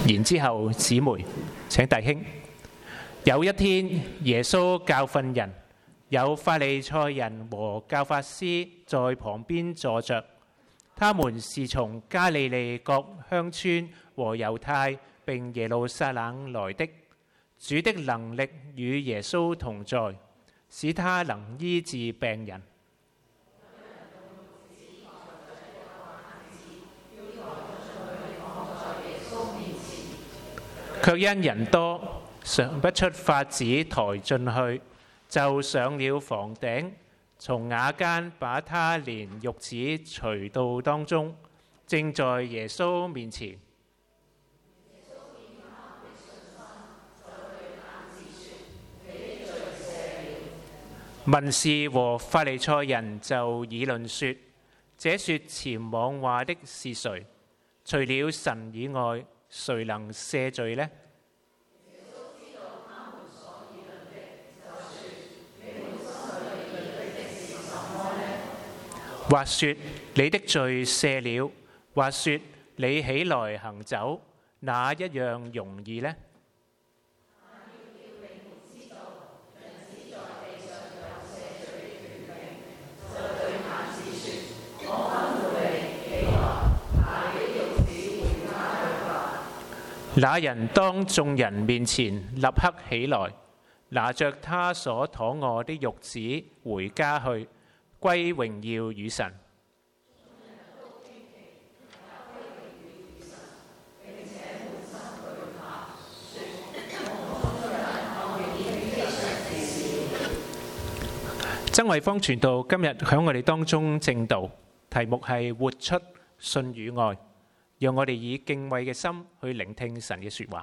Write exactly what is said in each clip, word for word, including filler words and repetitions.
然之後，姊妹請弟兄。有一天，耶穌教訓人，有法利賽人和教法師在旁邊坐着，他們是從加利利各鄉村和猶太並耶路撒冷來的。主的能力與耶穌同在，使他能醫治病人。卻因人多，想不出法子抬進去，就上了房頂，從瓦間把他連褥子垂到當中，正在耶穌面前。文士和法利賽人就議論說：這說僭妄話的是誰？除了神以外，誰能赦罪呢？或說你的罪赦了，或說你起來行走，哪一樣容易呢？那人當眾人面前立刻起來，拿着他所躺臥的褥子回家去，歸榮耀與神。曾惠芳傳道今日喺我哋當中證道，題目係活出信與愛。讓我哋以敬畏嘅心去聆聽神嘅說話。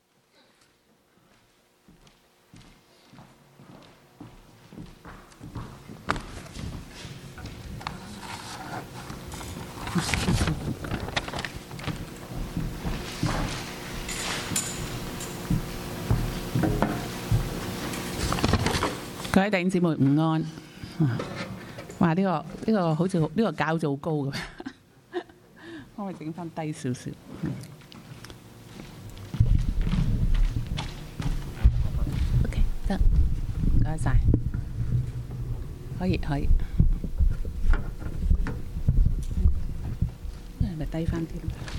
各位弟兄姊妹午安。哇！呢、這個呢、這個好似呢、這個較做高咁。可唔可以整翻低少少？嗯、OK， 得，唔該晒，可以可以。係咪低翻啲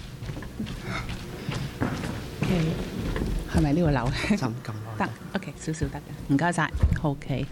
？OK， 係咪呢個樓？得 ，OK， 少少得嘅，唔該晒 ，OK。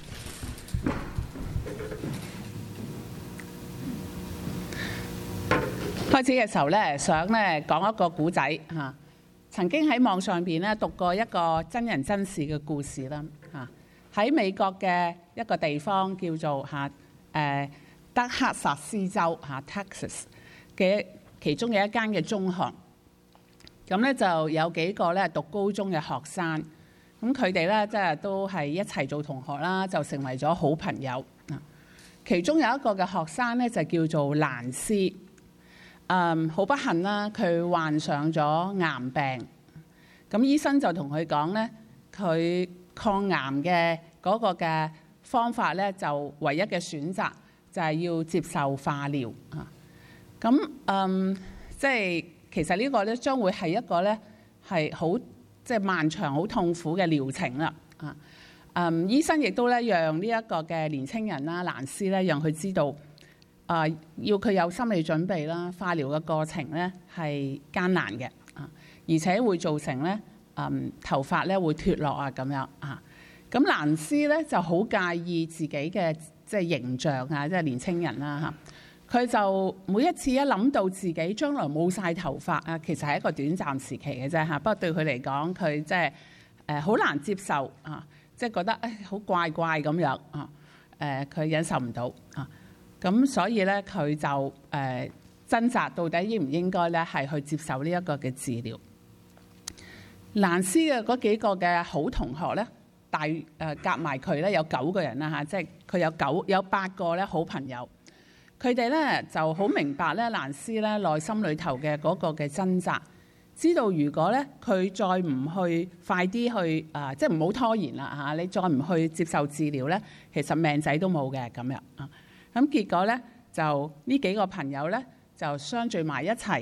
開始嘅時候咧，想咧講一個古仔嚇。曾經喺網上邊咧讀過一個真人真事嘅故事啦嚇。喺美國嘅一個地方叫做嚇誒德克薩斯州嚇 Texas 嘅其中有一間嘅中學，咁咧就有幾個咧讀高中嘅學生，咁佢哋咧即係都係一齊做同學啦，就成為咗好朋友啊。其中有一個嘅學生咧就叫做蘭斯。嗯，好不幸啦，佢患上咗癌病。咁醫生就同佢講咧，佢抗癌嘅嗰個嘅方法咧，就唯一嘅選擇就係要接受化療啊。咁嗯，即係其實呢個咧將會係一個咧係好即係漫長、好痛苦嘅療程啦啊。嗯，醫生亦都咧讓呢一個嘅年青人啦，蘭斯咧，讓佢知道。啊！要佢有心理準備啦，化療嘅過程咧係艱難嘅啊，而且會造成咧嗯頭髮咧會脫落啊咁樣啊。咁蘭斯咧就好介意自己嘅即係形象啊，即係年青人啦嚇。佢就每一次一諗到自己將來冇晒頭髮啊，其實係一個短暫時期嘅啫嚇。不過對佢嚟講，佢即係誒好難接受啊，即係覺得誒好怪怪咁樣啊。誒佢忍受唔到啊。咁所以咧，佢就誒、呃、掙扎到底應唔應該咧係去接受呢一個嘅治療。蘭斯嘅嗰幾個嘅好同學咧，大誒夾埋佢咧有九個人啦嚇，即係佢有九有八個咧好朋友。佢哋咧就好明白咧蘭斯咧內心裏頭嘅嗰個嘅掙扎，知道如果咧佢再唔去快啲去啊、呃，即係唔好拖延啦嚇，你再唔去接受治療咧，其實命仔都冇嘅咁樣啊。咁結果咧，就呢幾個朋友咧就相聚埋一齊，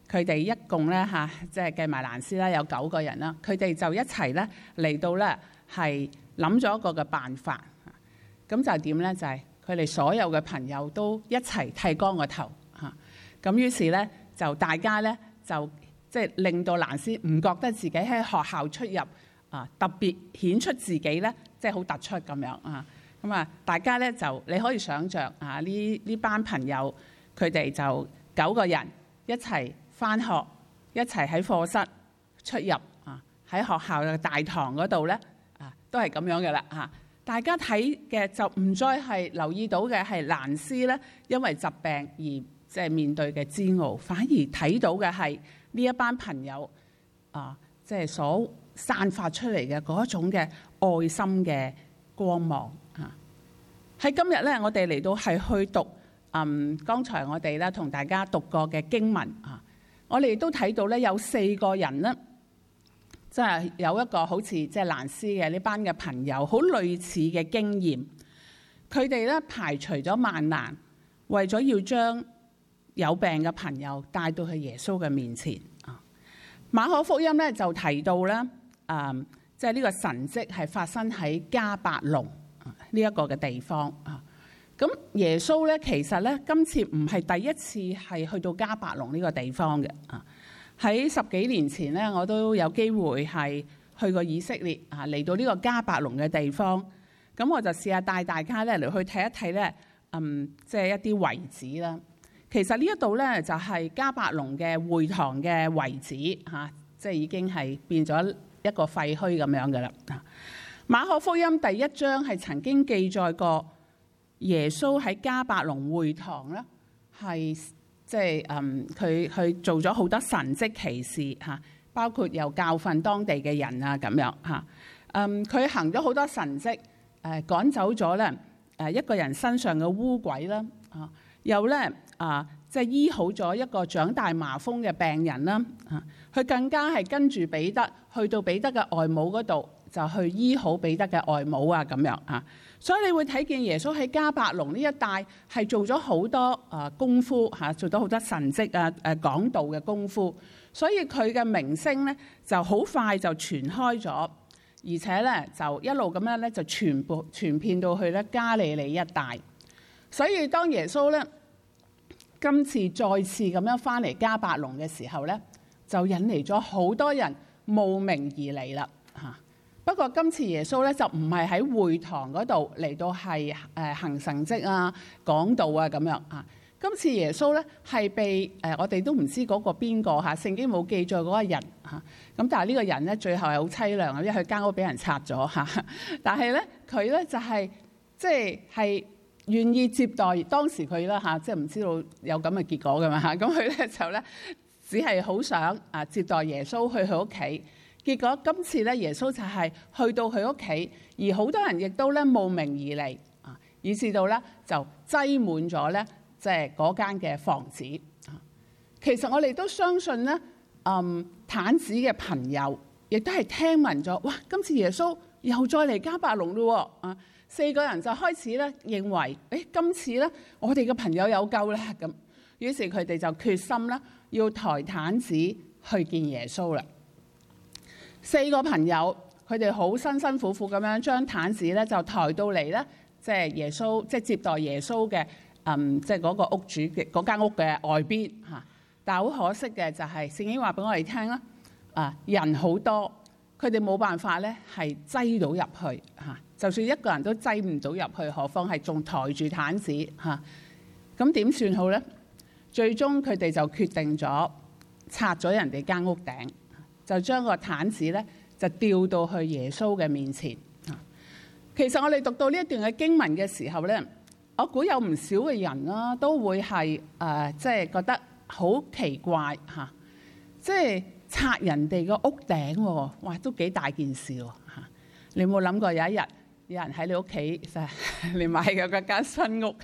佢哋一共咧嚇，即係計埋蘭斯啦，有九個人啦。佢哋就一齊咧嚟到咧係諗咗一個嘅辦法。咁就係點咧？就係佢哋所有嘅朋友都一齊剃光個頭嚇。咁於是咧就大家咧就即係令到蘭斯唔覺得自己喺學校出入啊，特別顯出自己咧即係好突出咁樣啊。咁啊，大家咧就你可以想像啊，呢呢班朋友佢哋就九個人一齊返學，一齊喺課室出入啊，喺學校嘅大堂嗰度咧啊，都係咁樣嘅啦嚇。大家睇嘅就唔再係留意到嘅係蘭斯咧，因為疾病而即係面對嘅煎熬，反而睇到嘅係呢一班朋友啊，即係所散發出嚟嘅嗰種嘅愛心嘅光芒啊。喺今日咧，我哋嚟到係去讀嗯，剛才我哋咧同大家讀過嘅經文啊，我哋都睇到咧有四個人咧，即係有一個好似即係蘭斯嘅呢班嘅朋友，好類似嘅經驗。佢哋咧排除咗萬難，為咗要將有病嘅朋友帶到去耶穌嘅面前啊。馬可福音咧就提到咧，誒，即係呢個神蹟係發生喺迦百農呢一個嘅地方啊。咁耶穌咧其實咧今次唔係第一次係去到迦百農呢個地方嘅啊。喺十幾年前咧，我都有機會係去過以色列啊，嚟到呢個迦百農嘅地方。咁我就試下帶大家咧嚟去睇一睇咧，嗯，即係一啲遺址啦。其實呢一度咧就係迦百農嘅會堂嘅遺址嚇，即係已經係變咗一個廢墟咁樣嘅啦。馬可福音第一章係曾經記載過耶穌喺迦百農會堂咧，係即係嗯佢去做咗好多神蹟奇事嚇，包括又教訓當地嘅人啊咁樣嚇。嗯，佢行咗好多神蹟，誒趕走咗咧誒一個人身上嘅污鬼啦，啊又咧啊即係醫好咗一個長大麻風嘅病人啦，啊佢更加係跟住彼得去到彼得嘅外母嗰度，就去醫好彼得嘅外母啊咁樣啊。所以你會睇見耶穌喺迦百農呢一帶係做咗好多啊功夫嚇，做咗好多神蹟啊誒講道嘅功夫，所以佢嘅名聲咧就好快就傳開咗，而且咧就一路咁樣咧就傳播傳遍到去咧加利利一帶。所以當耶穌咧今次再次咁樣翻嚟迦百農嘅時候咧，就引嚟咗好多人慕名而嚟啦嚇。不過今次耶穌咧就唔係喺會堂嗰度嚟到係誒行神蹟啊、講道啊咁樣啊。今次耶穌咧係被誒我哋都唔知嗰個邊個嚇，聖經冇記載嗰個人嚇。咁但係呢個人咧最後係好凄涼啊，因為佢間屋俾人拆咗嚇。但係咧佢咧就係即係係願意接待當時佢啦嚇，即係唔知道有咁嘅結果㗎嘛嚇。咁佢咧就咧只係好想啊接待耶穌去佢屋企。結果今次咧，耶穌就係去到佢屋企，而好多人亦都咧慕名而嚟啊，以至到咧就擠滿咗咧，即係嗰間嘅房子啊。其實我哋都相信咧，嗯，癱子嘅朋友亦都係聽聞咗，哇！今次耶穌又再嚟迦百農咯啊！四個人就開始咧認為，誒，今次咧我哋嘅朋友有救啦咁，於是佢哋就決心啦，要抬癱子去見耶穌啦。四個朋友，佢哋好辛辛苦苦咁樣將癱子咧就抬到嚟咧，即係耶穌即係接待耶穌嘅，嗯，即係嗰個屋主嘅嗰間屋嘅外邊嚇。但係好可惜嘅就係聖經話俾我哋聽啦，啊人好多，佢哋冇辦法咧係擠到入去嚇。就算一個人都擠唔到入去，何況係仲抬住癱子嚇？咁點算好咧？最終佢哋就決定咗拆咗人哋間屋頂。就將個癱子咧就吊到去耶穌嘅面前。其實我哋讀到呢一段嘅經文嘅時候咧，我估有唔少嘅人啦都會係誒，即係覺得好奇怪嚇，即係拆人哋個屋頂喎，哇，都幾大件事喎嚇！你有冇諗過有一日有人喺你屋企你買嘅嗰間新屋，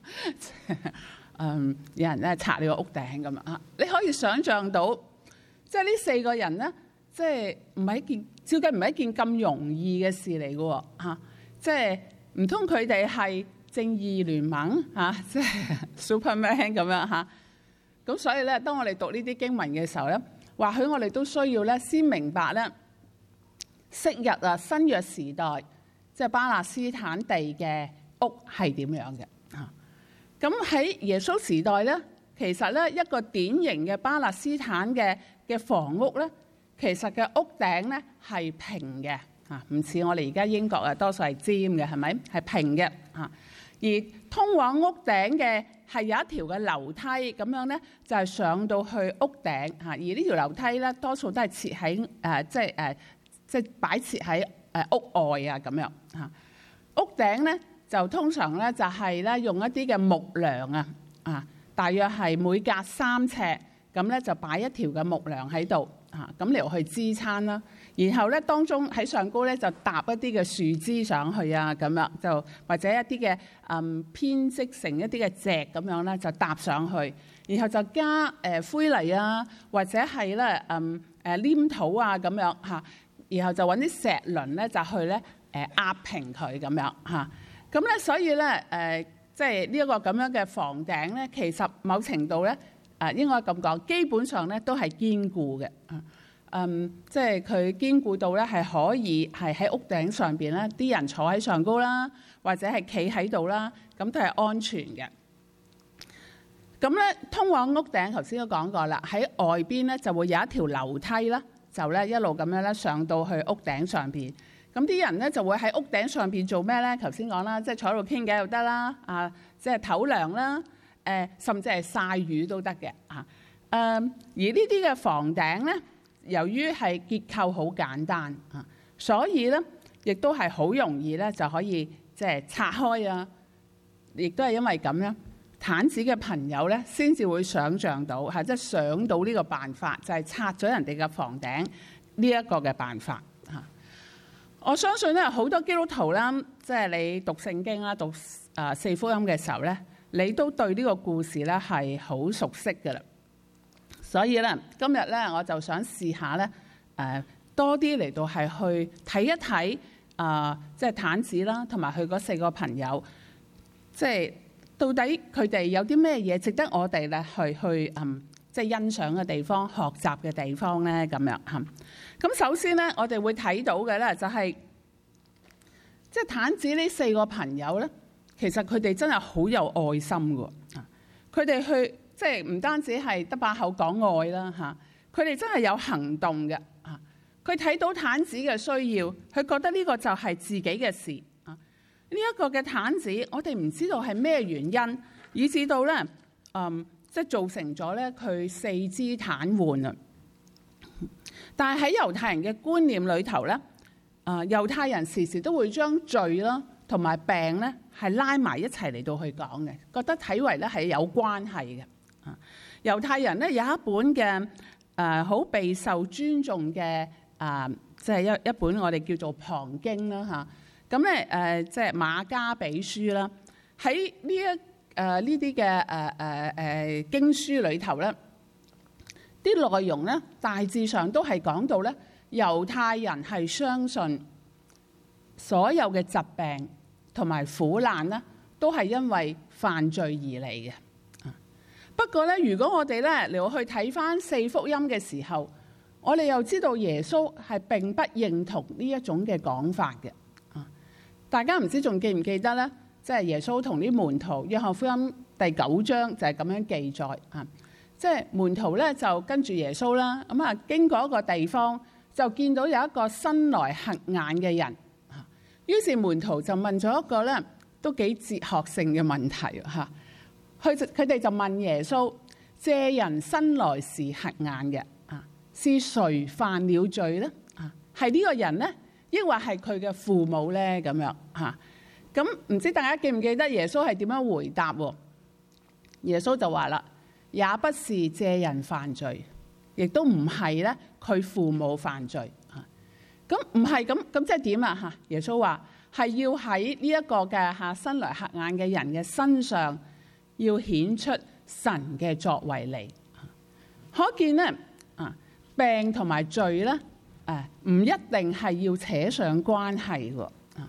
嗯，有人咧拆你個屋頂咁啊？你可以想像到。即係呢四個人咧，即係唔係一件，照計唔係一件咁容易嘅事嚟嘅喎嚇。即係唔通佢哋係正義聯盟嚇，即係 Superman 咁樣嚇。咁咁所以咧，當我哋讀呢啲經文嘅時候咧，或許我哋都需要咧先明白咧，昔日啊新約時代即係巴勒斯坦地嘅屋係點樣嘅啊？咁喺耶穌時代咧，其實咧一個典型嘅巴勒斯坦嘅嘅房屋咧，其實嘅屋頂咧係平嘅啊，唔似我哋而家英國啊多數係尖嘅，係咪？係平嘅啊。而通往屋頂嘅係有一條嘅樓梯，咁樣咧就係上到去屋頂嚇。而呢條樓梯咧，多數都係設喺誒，即係誒，即係擺設喺誒屋外啊咁樣嚇。屋頂咧就通常咧就係咧用一啲嘅木梁啊啊，大約係每隔三尺咁咧就擺一條嘅木梁喺度嚇，咁嚟去支撐啦。然後咧，當中喺上高咧就搭一啲嘅樹枝上去啊，咁樣就或者一啲嘅嗯編織成一啲嘅席咁樣咧，就搭上去。然後就加誒、呃、灰泥啊，或者係咧嗯誒黏土啊咁樣嚇。然後就揾啲石輪咧，就去咧誒壓平佢咁樣嚇。咁咧，所以咧誒，即係呢一個咁樣嘅房頂咧，其實某程度咧誒應該咁講，基本上咧都係堅固嘅。嗯，即係佢堅固到咧，係可以係喺屋頂上邊咧，啲人坐喺上高啦，或者係企喺度啦，咁都係安全嘅。咁咧，通往屋頂頭先都講過啦，喺外邊咧就會有一條樓梯啦，就咧一路咁樣咧上到去屋頂上邊。咁啲人咧就會喺屋頂上邊做咩咧？頭先講啦，即係坐喺度傾偈又得啦，啊，即係唞涼啦，誒、呃，甚至係曬魚都得嘅啊。誒、呃，而呢啲嘅房頂咧，由於係結構好簡單啊，所以咧亦都係好容易咧就可以即係拆開啊！亦都係因為咁樣，毯子嘅朋友咧先至會想像到係即係想到呢個辦法，就係拆咗人哋嘅房頂呢一個嘅辦法嚇。我相信咧好多基督徒啦，即係你讀聖經啦、讀啊四福音嘅時候咧，你都對呢個故事咧係好熟悉㗎啦。所以咧，今日咧我就想試下咧，誒多啲嚟到係去睇一睇啊，即係毯子啦，同埋佢嗰四個朋友，即係到底佢哋有啲咩嘢值得我哋咧去去嗯，即係欣賞嘅地方、學習嘅地方咧咁樣嚇。咁首先咧，我哋會睇到嘅咧就係，即係毯子呢四個朋友咧，其實佢哋真係好有愛心㗎啊！佢哋去。即係唔單止係得把口講愛啦嚇，佢哋真係有行動嘅啊！佢睇到毯子嘅需要，佢覺得呢個就係自己嘅事啊！呢一個嘅毯子，我哋唔知道係咩原因，以至到咧，嗯，即係造成咗咧佢四肢癱瘓啊！但係喺猶太人嘅觀念裏頭咧，啊，猶太人時時都會將罪啦同埋病咧係拉埋一齊嚟到去講嘅，覺得睇為咧係有關係嘅。啊！猶太人咧有一本嘅誒好備受尊重嘅啊，即係一一本我哋叫做旁經啦嚇。咁咧誒即係馬加比書啦。喺呢一誒呢啲嘅誒誒誒經書裏頭咧，啲內容咧大致上都係講到咧，猶太人係相信所有嘅疾病同埋苦難咧，都係因為犯罪而嚟嘅。不過咧，如果我哋咧嚟去睇翻四福音嘅時候，我哋又知道耶穌係並不認同呢一種嘅講法嘅。啊，大家唔知仲記唔記得咧？即係耶穌同啲門徒，約翰福音第九章就係咁樣記載啊。即係門徒咧就跟住耶穌啦，咁啊經過一個地方，就見到有一個生來瞎眼嘅人。啊，於是門徒就問咗一個咧都幾哲學性嘅問題嚇。佢佢哋就問耶穌：這人生來是瞎眼嘅，啊，是誰犯了罪咧？啊，係呢個人咧，抑或係佢嘅父母咧？咁樣嚇。咁唔知大家記唔記得耶穌係點樣回答喎？耶穌就話啦：也不是這人犯罪，亦都唔係咧佢父母犯罪。嚇，咁唔係咁咁即係點啊？嚇，耶穌話係要喺呢一個嘅嚇生來瞎眼嘅人嘅身上，要顯出神嘅作為嚟，可見咧啊病同埋罪咧，誒唔一定係要扯上關係喎。啊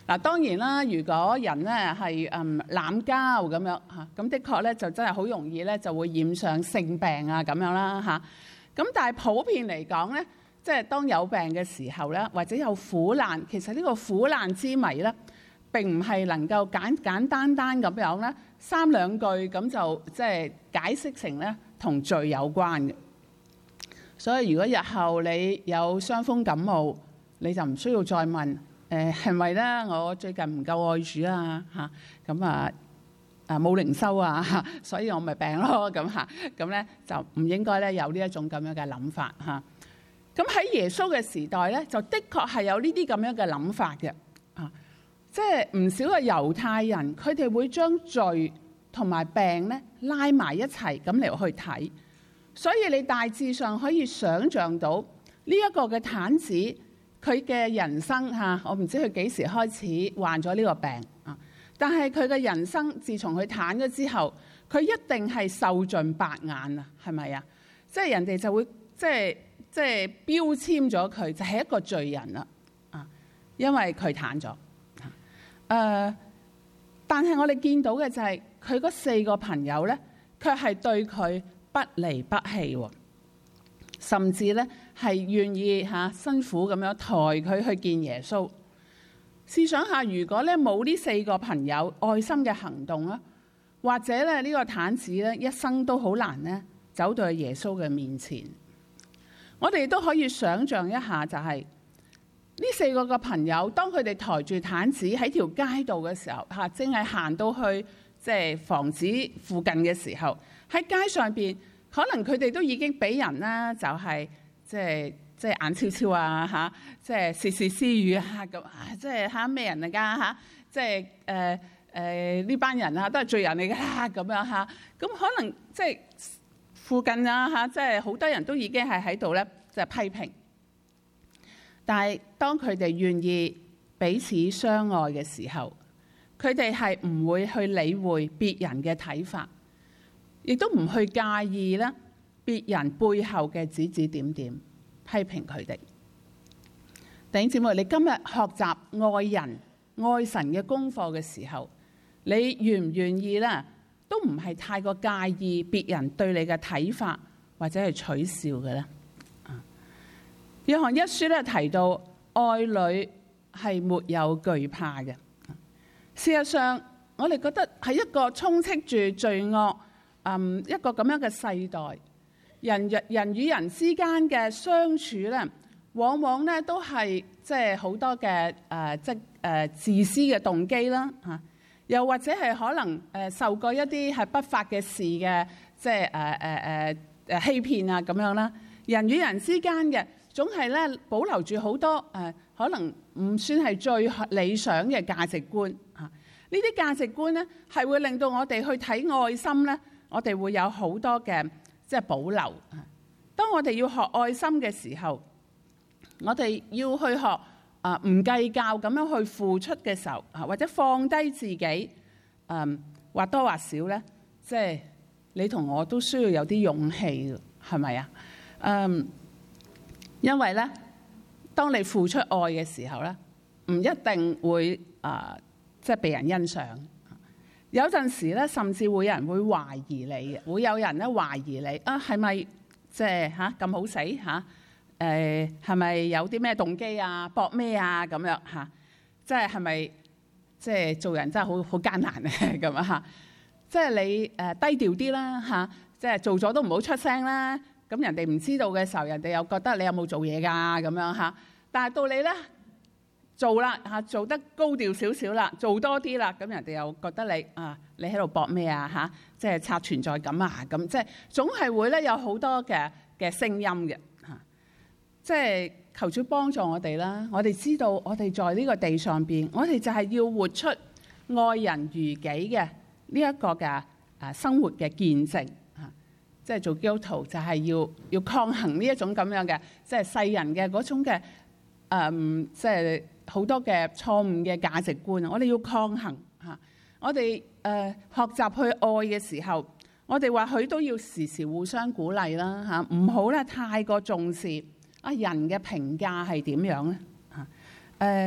嗱，當然啦，如果人咧係嗯濫交咁樣嚇，咁的確咧就真係好容易咧就會染上性病啊咁樣啦嚇。咁但係普遍嚟講咧，即係當有病嘅時候咧，或者有苦難，其實呢個苦難之謎咧，並唔係能夠簡簡單單咁樣咧三兩句咁就即係解釋成咧同罪有關嘅。所以如果日後你有傷風感冒，你就唔需要再問誒係咪咧？我最近唔夠愛主啊嚇，咁啊啊冇靈修啊嚇，所以我咪病咯咁嚇，咁咧就唔應該咧有呢一種咁樣嘅諗法嚇。咁喺耶穌嘅時代咧，就的確係有呢啲咁樣嘅諗法嘅啊，即係唔少嘅猶太人，佢哋會將罪同埋病咧拉埋一齊咁嚟去睇，所以你大致上可以想像到呢一個嘅癱子，佢嘅人生嚇，我唔知佢幾時開始患咗呢個病啊，但係佢嘅人生自從佢癱咗之後，佢一定係受盡白眼啊，係咪啊？即係人哋就會即係即係標籤咗佢就係一個罪人啦啊，因為佢癱咗。誒、呃，但係我哋見到嘅就係佢嗰四個朋友咧，卻係對佢不離不棄喎，甚至咧係願意嚇、啊、辛苦咁樣抬佢去見耶穌。試想下，如果咧冇呢四個朋友愛心嘅行動啦，或者咧呢個癱子咧一生都好難咧走到去耶穌嘅面前。我哋都可以想像一下、就是，就係呢四個嘅朋友，當佢哋抬住癱子喺條街道嘅時候，嚇正係行到去即係房子附近嘅時候，喺街上邊，可能佢哋都已經俾人啦，就係即係即係眼超超啊嚇，即係竊竊私語啊咁啊，即係嚇咩人嚟㗎嚇，即係誒誒呢班人啊都係罪人嚟㗎啦咁樣嚇，咁可能即係。附近啊嚇，即係好多人都已經係喺度咧，就係批評。但係當佢哋願意彼此相愛嘅時候，佢哋係唔會去理會別人嘅睇法，亦都唔去介意咧別人背後嘅指指點點批評佢哋。弟兄姊妹，你今日學習愛人愛神嘅功課嘅時候，你願唔願意咧？都唔係太過介意別人對你嘅睇法或者係取笑嘅咧。約翰一書咧提到愛裏係沒有懼怕嘅。事實上，我哋覺得喺一個充斥住罪惡，嗯，一個咁樣嘅世代，人人與人之間嘅相處咧，往往咧都係即係好多嘅誒，即係誒自私嘅動機啦嚇。又或者係可能誒受過一啲係不法嘅事嘅，即係誒誒誒誒欺騙啊咁樣啦。人與人之間嘅總係咧保留住好多誒，可能唔算係最理想嘅價值觀啊。呢啲價值觀咧係會令到我哋去睇愛心咧，我哋會有好多嘅即係保留啊。當我哋要學愛心嘅時候，我哋要去學。啊，唔計較咁樣去付出嘅時候，啊或者放低自己，嗯，或多或少咧，即係你同我都需要有啲勇氣嘅，係咪啊？嗯，因為咧，當你付出愛嘅時候咧，唔一定會啊，即係被人欣賞。有陣時咧，甚至會有人會懷疑你嘅，會有人咧懷疑你啊，係咪即係嚇咁好死嚇？誒係咪有啲咩動機啊？搏咩啊？咁樣嚇，即係係咪即係做人真係好好艱難咧？咁啊嚇，即係你誒低調啲啦嚇，即係做咗都唔好出聲啦。咁人哋唔知道嘅時候，人哋又覺得你有冇做嘢㗎咁樣嚇。但係到你咧做啦嚇，做得高調少少啦，做多啲啦，咁人哋又覺得你啊，你喺度搏咩啊嚇？即係刷存在感啊咁，即係總係會咧有好多嘅嘅聲音嘅。即係求主幫助我哋啦！我哋知道我哋在呢個地上邊，我哋就係要活出愛人如己嘅呢一個嘅誒生活嘅見證嚇。即係做基督徒就係要要抗衡呢一種咁樣嘅，即係世人嘅嗰種嘅誒，即係好多嘅錯誤嘅價值觀。我哋要抗衡嚇。我哋誒、呃、學習去愛嘅時候，我哋或許都要時時互相鼓勵啦嚇，唔好咧太過重視。啊，人嘅評價係點樣咧？嚇，誒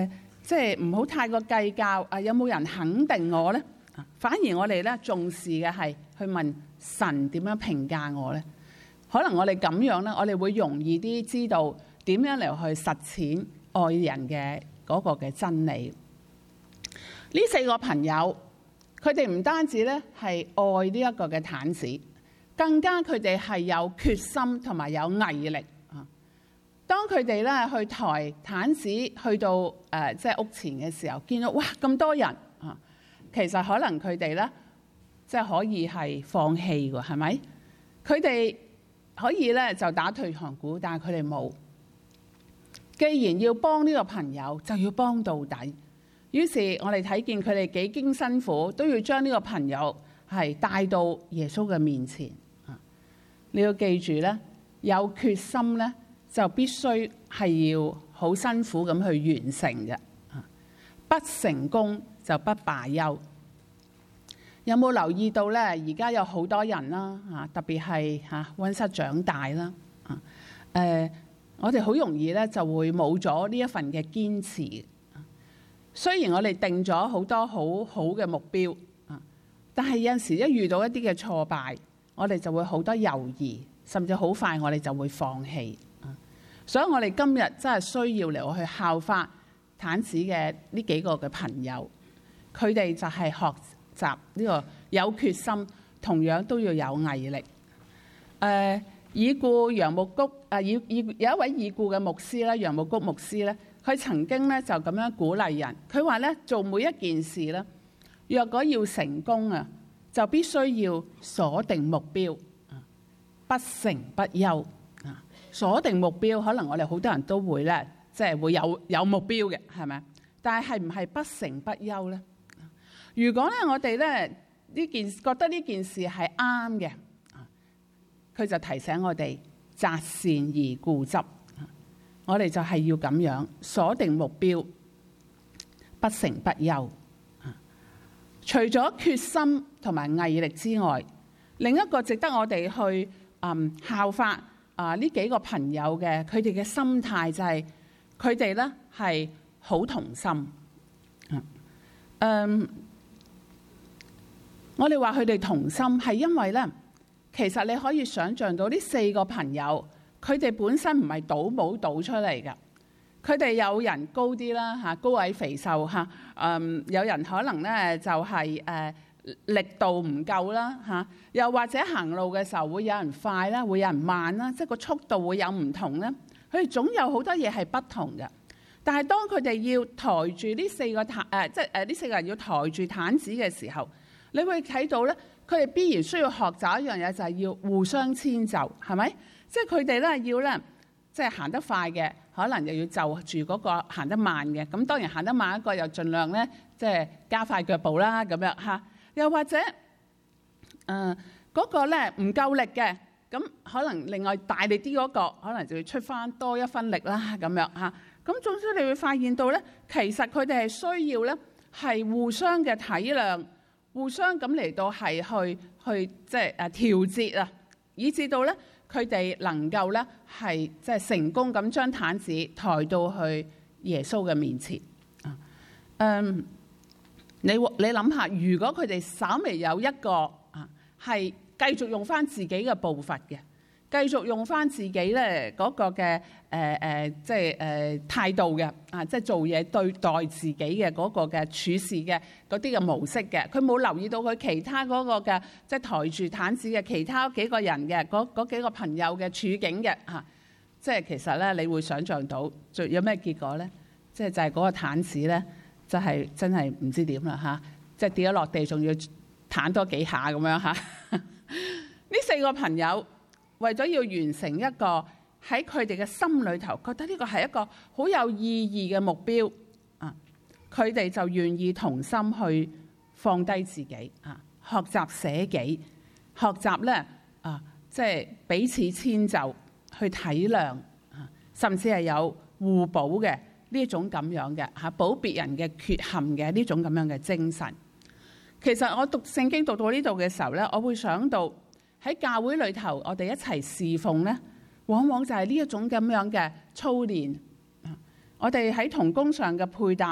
即係唔好太過計較啊，有冇人肯定我咧？反而我哋咧重視嘅係去問神點樣評價我咧？可能我哋咁樣咧，我哋會容易啲知道點樣嚟去實踐愛人嘅嗰個嘅真理。呢四個朋友，佢哋唔單止咧係愛呢一個嘅毯子，更加佢哋係有決心同埋有毅力啊！當佢哋咧去抬毯子去到誒即係屋前嘅時候，見到哇咁多人啊，其實可能佢哋咧即係可以係放棄㗎，係咪？佢哋可以咧就打退堂鼓，但係佢哋冇。既然要幫呢個朋友，就要幫到底。於是我哋睇見佢哋幾經辛苦，都要將呢個朋友係帶到耶穌嘅面前。你要記住咧，有決心咧，就必須係要好辛苦咁去完成嘅。不成功就不罷休。有冇留意到咧？而家有好多人啦，嚇，特別係嚇溫室長大啦，啊，誒，我哋好容易咧就會冇咗呢一份嘅堅持。雖然我哋定咗好多好好嘅目標，啊，但係有陣時一遇到一啲嘅挫敗，我哋就會好多猶豫，甚至好快我哋就會放棄。所以我哋今日真係需要嚟去效法毯子嘅呢幾個嘅朋友，佢哋就係學習呢個有決心，同樣都要有毅力。誒、呃，已故楊牧谷誒，已、呃、已有一位已故嘅牧師咧，楊牧谷牧師咧。佢曾經咧就咁樣鼓勵人，佢話咧做每一件事咧，若果要成功啊，就必須要鎖定目標，不成不休。鎖定目標，可能我哋好多人都會咧，即係會有有目標嘅，係咪？但係係唔係不成不休咧？如果咧我哋咧呢件覺得呢件事係啱嘅，佢就提醒我哋擇善而固執。我哋就係要咁樣鎖定目標，不成不休。除咗決心同埋毅力之外，另一個值得我哋去嗯效法啊呢幾個朋友嘅，佢哋嘅心態就係佢哋咧係好同心。嗯，我哋話佢哋同心係因為咧，其實你可以想像到呢四個朋友。佢哋本身唔係倒模倒出嚟嘅，佢哋有人高啲啦嚇，高矮肥瘦嚇，嗯，有人可能咧就係、是、誒、呃、力度唔夠啦嚇，又或者行路嘅時候會有人快啦，會有人慢啦，即係個速度會有唔同咧。佢哋總有好多嘢係不同嘅，但係當佢哋要抬住呢四個毯誒，即係誒呢四個人要抬住毯子嘅時候，你會睇到咧，佢哋必然需要學習一樣嘢，就係、是、要互相遷就，係咪？即係佢哋咧要咧，即係行得快嘅，可能又要就住嗰個行得慢嘅。咁當然行得慢一個又盡量咧，即係加快腳步啦，咁樣嚇。又或者誒嗰、呃嗰個咧唔夠力嘅，咁可能另外大力啲嗰個，可能就要出翻多一分力啦，咁樣嚇。咁總之你會發現到咧，其實佢哋係需要咧係互相嘅體諒，互相咁嚟到係去去即係誒調節啊，以至到咧。佢哋能夠咧係即係成功咁將毯子抬到去耶穌嘅面前啊！嗯，你你諗下，如果佢哋稍微有一個啊係繼續用翻自己嘅步伐嘅，繼續用翻自己咧嗰個嘅誒誒，即係誒態度嘅啊，即係做嘢對待自己嘅嗰個嘅處事嘅嗰啲嘅模式嘅，佢冇留意到佢其他嗰個嘅即係抬住毯子嘅其他幾個人嘅嗰嗰幾個朋友嘅處境嘅嚇，即係其實咧，你會想像到最有咩結果咧？即係就係嗰個毯子咧，就係真係唔知點啦嚇，即係跌咗落地，仲要彈多幾下咁樣嚇。呢四個朋友。為咗要完成一個喺佢哋嘅心裏頭覺得呢個係一個好有意義嘅目標啊，佢哋就願意同心去放低自己啊，學習捨己，學習咧啊，即係彼此遷就，去體諒啊，甚至係有互補嘅呢一種咁樣嘅嚇，補別人嘅缺陷嘅呢種咁樣嘅精神。其實我讀聖經讀到呢度嘅時候咧，我會想到。喺教會裏頭，我哋一齊侍奉咧，往往就係呢一種咁樣嘅操練。我哋喺同工上嘅配搭，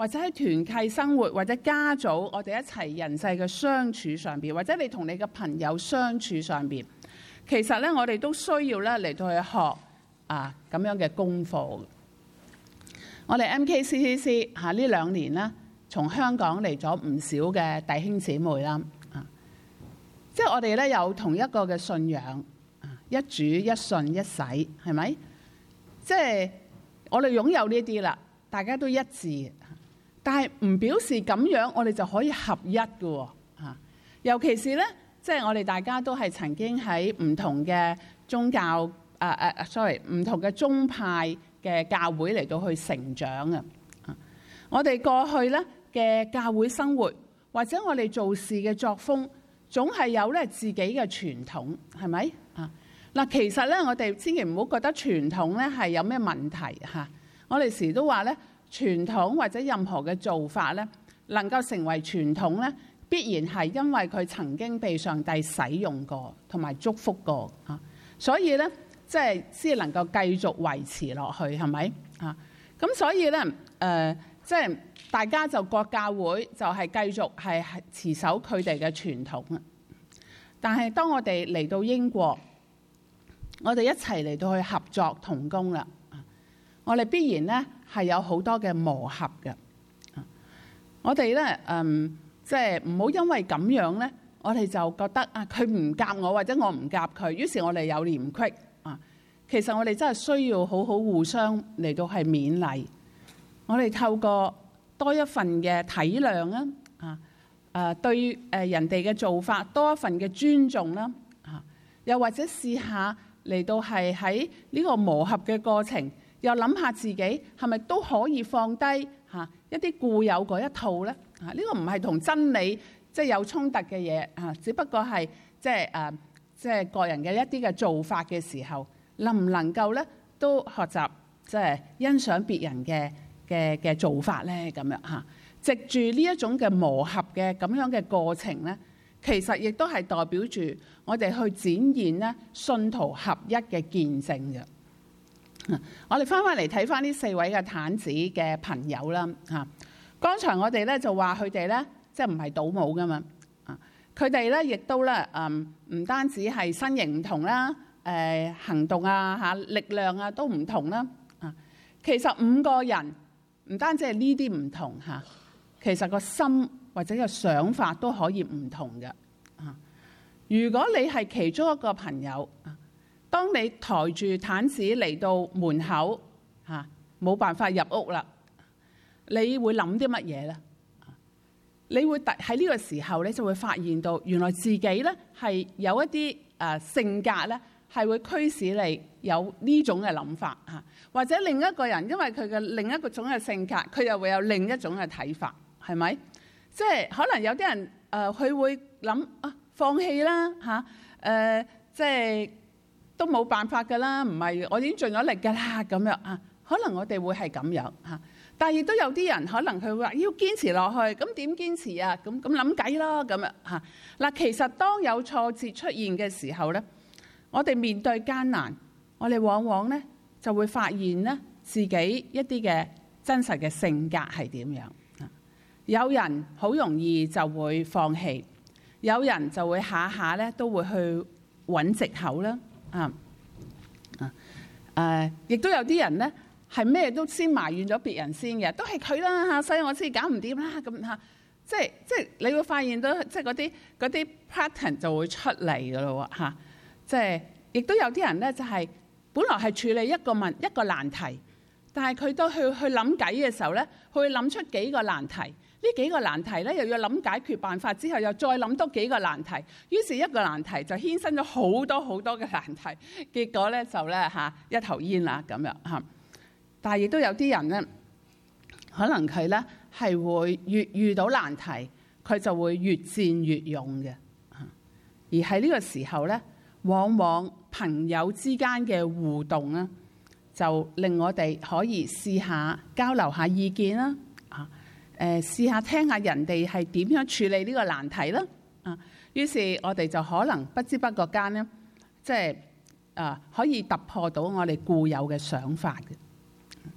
或者喺團契生活，或者家組，我哋一齊人際嘅相處上邊，或者你同你嘅朋友相處上邊，其實咧我哋都需要咧嚟到去學啊咁樣嘅功課。我哋 M K C C C 嚇呢兩年咧，從香港嚟咗唔少嘅弟兄姊妹啦，啊，即係我哋咧有同一個嘅信仰，一主一信一洗，係咪？即係我哋擁有呢啲啦，大家都一致。但係唔表示咁樣，我哋就可以合一嘅喎。尤其是咧，即係我哋大家都係曾經喺唔同嘅宗教，誒、uh, 誒、uh, sorry， 唔同嘅宗派嘅教會嚟到去成長嘅。我哋過去咧嘅教會生活，或者我哋做事嘅作風，總係有咧自己嘅傳統，係咪啊？嗱，其實咧，我哋千祈唔好覺得傳統咧係有咩問題嚇。我哋時都話咧。傳統或者任何嘅做法咧，能夠成為傳統咧，必然係因為佢曾經被上帝使用過同埋祝福過啊，所以咧即係先能夠繼續維持落去，係咪啊？咁所以咧誒，即係大家就各教會就係繼續係係持守佢哋嘅傳統啊。但係當我哋嚟到英國，我哋一齊嚟到去合作同工啦，我哋必然咧係有好多嘅磨合嘅。我哋咧，嗯，即係唔好因為咁樣咧，我哋就覺得啊，佢唔夾我或者我唔夾佢，於是我哋有嫌隙啊。其實我哋真係需要好好互相嚟到係勉勵。我哋透過多一份嘅體諒啊，啊，誒對誒人哋嘅做法多一份嘅尊重啦，啊，又或者試下嚟到係喺呢個磨合嘅過程。又諗下自己係咪都可以放低嚇一啲固有嗰一套咧？嚇，呢個唔係同真理即係有衝突嘅嘢嚇，只不過係即係誒即係個人嘅一啲嘅做法嘅時候，能唔能夠咧都學習即係欣賞別人嘅嘅嘅做法咧？咁樣嚇，藉住呢一種嘅磨合嘅咁樣嘅過程咧，其實亦都係代表住我哋去展現咧信徒合一嘅見證嘅。我哋翻返嚟睇翻呢四位嘅毯子嘅朋友啦嚇。剛才我哋咧就話佢哋咧即係唔係倒模噶嘛啊？佢哋咧亦都咧嗯唔單止係身形唔同啦，誒行動啊嚇力量啊都唔同啦啊。其實五個人唔單止係呢啲唔同嚇，其實個心或者個想法都可以唔同嘅啊。如果你係其中一個朋友啊，當你抬住毯子嚟到門口嚇，冇辦法入屋啦，你會諗啲乜嘢咧？你會喺呢個時候咧就會發現到，原來自己咧係有一啲誒性格咧係會驅使你有呢種嘅諗法嚇，或者另一個人因為佢嘅另一個種嘅性格，佢又會有另一種嘅睇法，係咪？即係可能有啲人誒，佢會諗啊放棄啦嚇，誒即係。都冇辦法㗎啦，唔係我已經盡咗力㗎啦咁樣啊。可能我哋會係咁樣嚇，但係亦都有啲人可能佢會話要堅持落去，咁點堅持啊？咁咁諗計咯咁樣嚇。嗱，其實當有挫折出現嘅時候咧，我哋面對艱難，我哋往往咧就會發現咧自己一啲嘅真實嘅性格係點樣。有人好容易就會放棄，有人就會下下咧都會去揾藉口啦。啊啊誒，亦都有啲人咧係咩都先埋怨咗別人先嘅，都係佢啦嚇，所以我先搞唔掂啦咁嚇。即係即係你會發現到，即係嗰啲嗰啲 pattern 就會出嚟㗎咯喎嚇。即係亦都有啲人咧，就係本來係處理一個問一個難題，但係佢都去去諗計嘅時候咧，佢會諗出幾個難題。呢幾個難題咧，又要諗解決辦法之後，又再諗多幾個難題，於是一個難題就衍生咗好多好多嘅難題，結果咧就咧嚇一頭煙啦咁樣嚇。但係亦都有啲人咧，可能佢咧係會越遇到難題，佢就會越戰越勇嘅。而喺呢個時候咧，往往朋友之間嘅互動咧，就令我哋可以試下交流下意見啦。誒試下聽下人哋係點樣處理呢個難題啦，啊，於是我哋就可能不知不覺間咧，即係啊可以突破到我哋固有嘅想法嘅。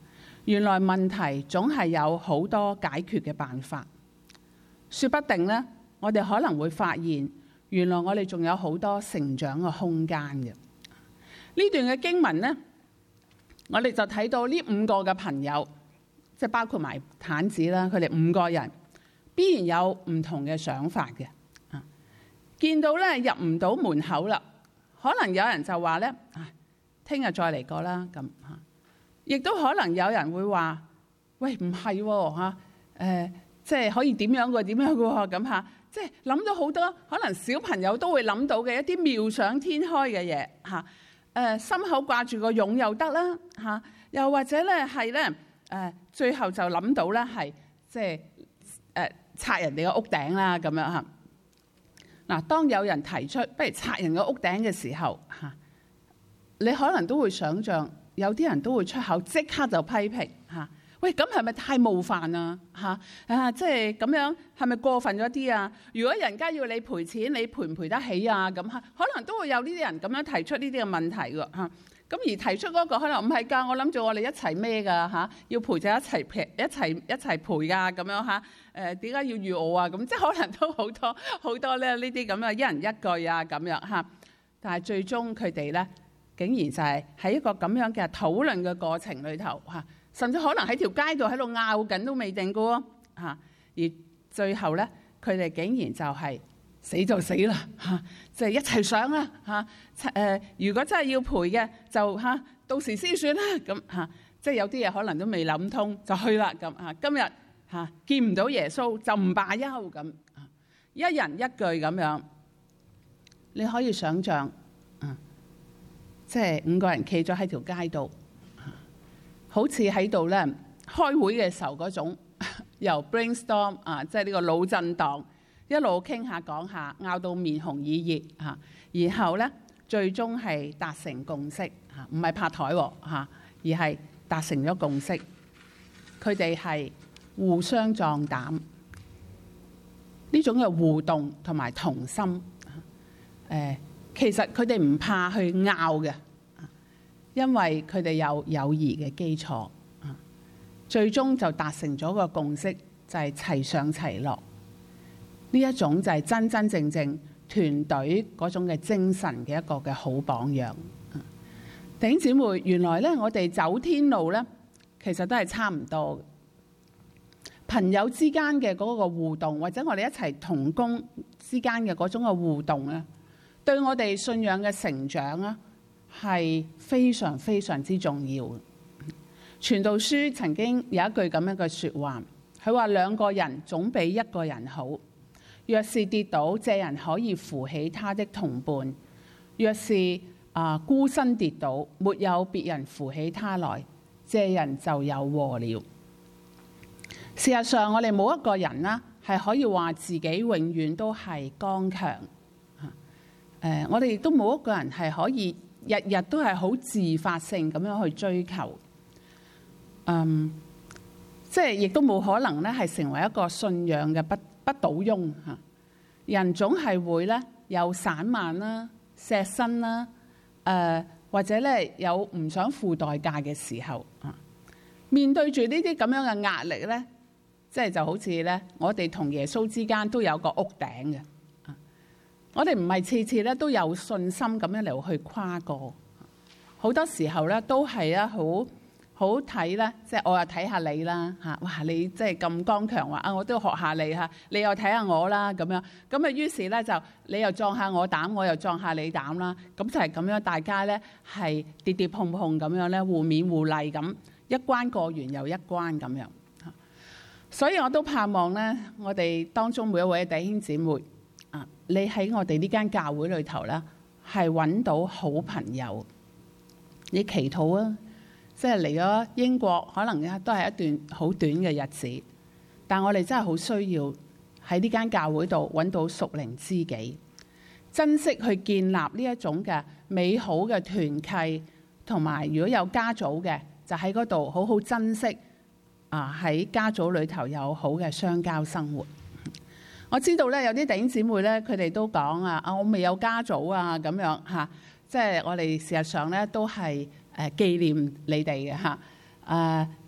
原來問題總係有好多解決嘅辦法。說不定呢，我哋可能會發現，原來我哋仲有好多成長嘅空間嘅。呢段嘅經文呢，我哋就睇到呢五個嘅朋友，即係包括埋癱子啦，佢哋五個人必然有唔同嘅想法嘅。啊，見到咧入唔到門口啦，可能有人就話咧，啊，聽日再嚟過啦咁嚇。亦都可能有人會話，喂，唔係喎嚇，誒，即係可以點樣嘅點樣嘅喎咁嚇，即係諗到好多可能小朋友都會諗到嘅一啲妙想天開嘅嘢嚇。誒，心口掛住個蛹又得啦嚇，又或者咧係咧誒，最後就諗到咧係即係誒拆人哋個屋頂啦咁樣嚇。嗱，當有人提出不如拆人個屋頂嘅時候嚇，你可能都會想像有啲人都會出口即刻就批評嚇。喂，咁係咪太冒犯啊嚇？啊，即係咁樣係咪過分咗啲啊？如果人家要你賠錢，你賠唔賠得起啊？咁嚇，可能都會有呢啲人咁樣提出呢啲嘅問題㗎嚇。咁而提出嗰個可能唔係㗎，我諗住我哋一齊孭㗎嚇，要賠就一齊賠，一齊一齊賠㗎咁樣嚇。誒，點解要預我啊？咁即係可能都好多好多咧呢啲咁嘅一人一句啊咁樣嚇。但係最終佢哋咧竟然就係喺一個咁樣嘅討論嘅過程裏頭嚇。甚至可能喺條街度喺度拗緊都未定嘅喎嚇，而最後咧佢哋竟然就係死就死啦嚇，即係一齊上啦嚇誒。如果真係要賠嘅就嚇到時先算啦咁嚇，即係有啲嘢可能都未諗通就去啦咁嚇。今日嚇見唔到耶穌就唔罷休咁，一人一句咁樣，你可以想像啊，即係五個人企咗喺條街度。好似喺度咧開會嘅時候嗰種由 brainstorm 啊，即係呢個腦震盪，一路傾下講下，拗到面紅耳熱嚇，然後咧最終係達成共識嚇，唔係拍台喎嚇，而係達成咗共識。佢哋係互相壯膽，呢種嘅互動同埋同心誒，其實佢哋唔怕去拗嘅。因為佢哋有友誼嘅基礎，最終就達成咗個共識，就係齊上齊落。呢一種就係真真正正團隊嗰種嘅精神嘅一個嘅好榜樣。弟兄姊妹，原來咧我哋走天路咧，其實都係差唔多。朋友之間嘅嗰個互動，或者我哋一齊同工之間嘅嗰種嘅互動咧，對我哋信仰嘅成長啊，係非常非常之重要嘅。傳道書曾經有一句咁樣嘅説話，佢話兩個人總比一個人好。若是跌倒，這人可以扶起他的同伴；若是啊、呃、孤身跌倒，沒有別人扶起他來，這人就有禍了。事實上，我哋冇一個人啦係可以話自己永遠都係剛強。誒、呃，我哋亦都冇一個人係可以日日都係好自發性咁樣去追求，嗯，即係亦都冇可能咧係成為一個信仰嘅不不倒翁嚇。人總係會咧有散漫啦、錫身啦，誒、呃、或者咧有唔想付代價嘅時候啊。面對住呢啲咁樣嘅壓力咧，即係就好似咧，我哋同耶穌之間都有個屋頂嘅。我哋唔係次次咧都有信心咁樣嚟去跨過，好多時候咧都係啊好好睇咧，即係我又睇下你啦嚇，哇你即係咁剛強話啊，我都學下你嚇，你又睇下我啦咁樣，咁啊於是咧就你又撞下我膽，我又撞下你膽啦，咁就係咁樣，大家咧係跌跌碰碰咁樣咧互勉互勵咁，一關過完又一關咁樣。所以我都盼望咧，我哋當中每一位弟兄姊妹。你喺我哋呢間教會裏頭咧，係揾到好朋友。你祈禱啊，即係嚟咗英國，可能都係一段好短嘅日子，但我哋真係好需要喺呢間教會度揾到屬靈知己，珍惜去建立呢一種嘅美好嘅團契，同埋如果有家組嘅，就喺嗰度好好珍惜啊！喺家組裏頭有好嘅相交生活。我知道咧，有啲弟兄姊妹咧，佢哋都講啊，啊我未有家組啊，咁樣嚇，即係我哋事實上咧都係誒紀念你哋嘅嚇，誒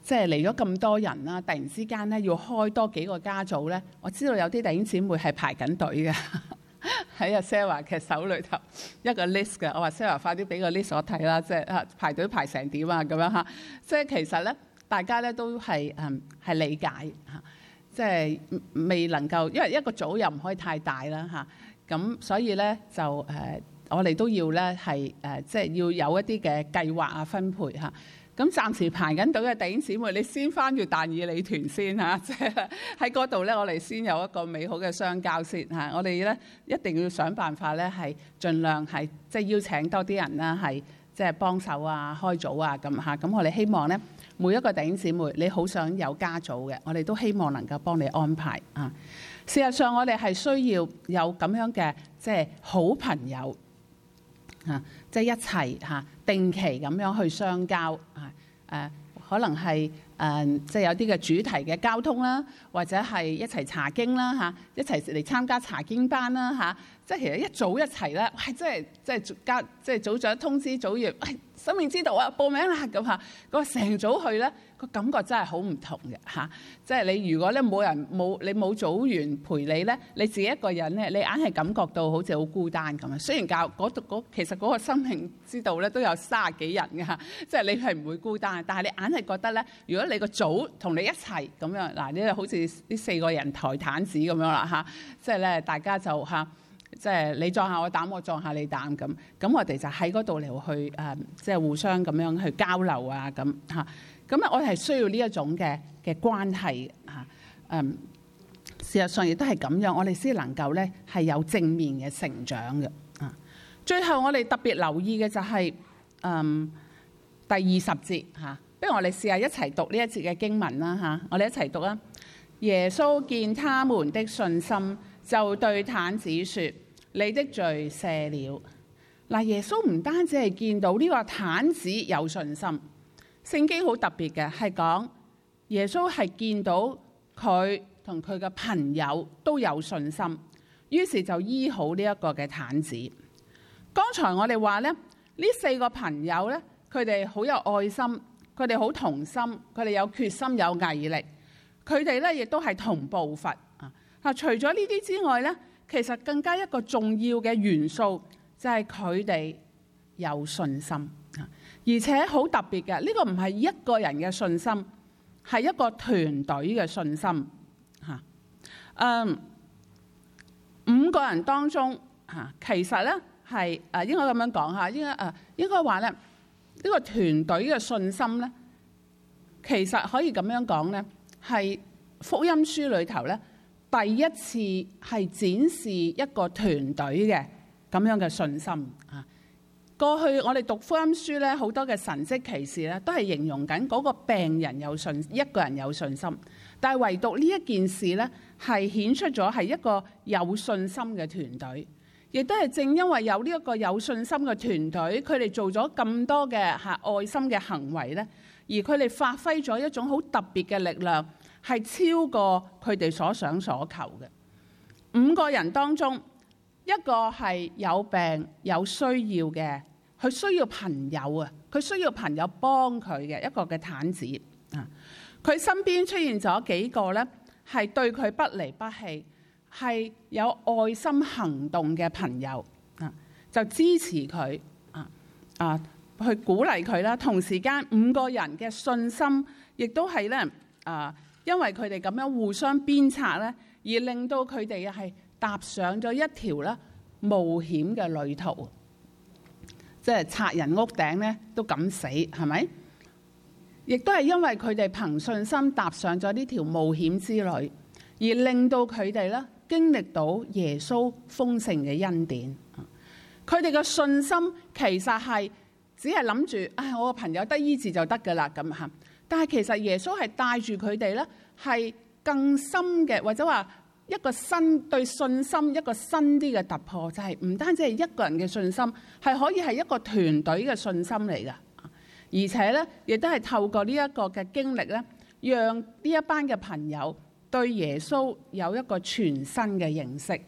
即係嚟咗咁多人啦，突然之間咧要開多幾個家組咧，我知道有啲弟兄姊妹係排緊隊嘅，喺阿 Sarah 嘅手裏頭一個 list 嘅。我話 Sarah 快啲俾個 list 我睇啦，即係排隊排成點啊咁樣嚇。即係其實咧，大家咧都係誒係理解嚇，即係未能夠，因為一個組又唔可以太大啦嚇，咁所以咧就誒、呃、我哋都要咧係誒即係要有一啲嘅計劃啊分配嚇。咁暫時排緊隊嘅弟兄姊妹，你先翻住但以理團先嚇，即係喺嗰度咧，我哋先有一個美好嘅相交先嚇。我哋咧一定要想辦法咧，係盡量係即係邀請多啲人啦，係即係幫手啊、開組啊咁嚇。咁我哋希望咧，每一個弟兄姊妹，你好想有家組嘅，我哋都希望能夠幫你安排啊。事實上，我哋係需要有咁樣嘅即係好朋友。嚇，即係一齊嚇，定期咁樣去相交啊！誒，可能係誒，即係有啲嘅主題嘅交通啦，或者係一齊查經啦嚇，一齊嚟參加查經班啦嚇。即係其實一組一齊咧，係即係即係家即係組長通知組員，喂，生命之道啊，報名啦咁嚇。嗰個成組去咧，個感覺真係好唔同嘅嚇。即係你如果咧冇人冇你冇組員陪你咧，你自己一個人咧，你硬係感覺到好似好孤單咁啊。雖然教嗰度嗰其實嗰個生命之道咧都有卅幾人嘅嚇，即係你係唔會孤單，但係你硬係覺得咧，如果你個組同你一齊咁樣嗱，你就好似呢四個人抬毯子咁樣啦嚇，即係咧大家就嚇。即係你撞下我膽，我撞下你膽咁，咁我哋就喺嗰度嚟去誒，即係互相咁樣去交流啊咁嚇。咁啊，我哋係需要呢一種嘅嘅關係嚇。嗯，事實上亦都係咁樣，我哋先能夠咧係有正面嘅成長嘅啊。最後我哋特別留意嘅就係嗯第二十節嚇，不如我哋試下一齊讀呢一節嘅經文啦嚇。我哋一齊讀啊！耶穌見他們的信心，就對癱子說：你的罪赦了。嗱，耶穌唔單止係見到呢個癱子有信心，聖經好特別嘅係講耶穌係見到佢同佢嘅朋友都有信心，於是就醫好呢一個嘅癱子。剛才我哋話咧，呢四個朋友咧，佢哋好有愛心，佢哋好同心，佢哋有決心有毅力，佢哋咧亦都係同步伐啊！啊，除咗呢啲之外咧，其實更加一個重要嘅元素就係佢哋有信心啊！而且好特別嘅，呢個唔係一個人嘅信心，係一個團隊嘅信心嚇。嗯，五個人當中嚇，其實咧係誒應該咁樣講嚇，應該誒應該話咧，呢個團隊嘅信心咧，其實可以咁樣講咧，係福音書裏頭咧第一次係展示一個團隊嘅咁樣嘅信心啊！過去我哋讀福音書咧，好多嘅神蹟奇事咧，都係形容緊嗰個病人有信，一個人有信心。但係唯獨呢一件事咧，係顯出咗係一個有信心嘅團隊，亦都係正因為有呢一個有信心嘅團隊，佢哋做咗咁多嘅嚇愛心嘅行為咧，而佢哋發揮咗一種好特別嘅力量，係超過佢哋所想所求嘅。五個人當中，一個係有病有需要嘅，佢需要朋友啊，佢需要朋友幫佢嘅一個嘅癱子啊。佢身邊出現咗幾個咧，係對佢不離不棄，係有愛心行動嘅朋友啊，就支持佢啊啊，去鼓勵佢啦。同時間五個人嘅信心，亦都係咧啊，因為佢哋咁樣互相鞭策咧，而令到佢哋係踏上咗一條咧冒險嘅旅途，即係拆人屋頂咧都敢死，係咪？亦都係因為佢哋憑信心踏上咗呢條冒險之旅，而令到佢哋咧經歷到耶穌豐盛嘅恩典。佢哋嘅信心其實係只係諗住，唉，我個朋友得醫治就得㗎啦咁嚇。但係其實耶穌係帶住佢哋咧，係更深嘅，或者話一個新對信心一個新啲嘅突破，就係唔單止係一個人嘅信心，係可以係一個團隊嘅信心嚟㗎。而且咧，亦都係透過呢一個嘅經歷咧，讓呢一班嘅朋友對耶穌有一個全新嘅認識。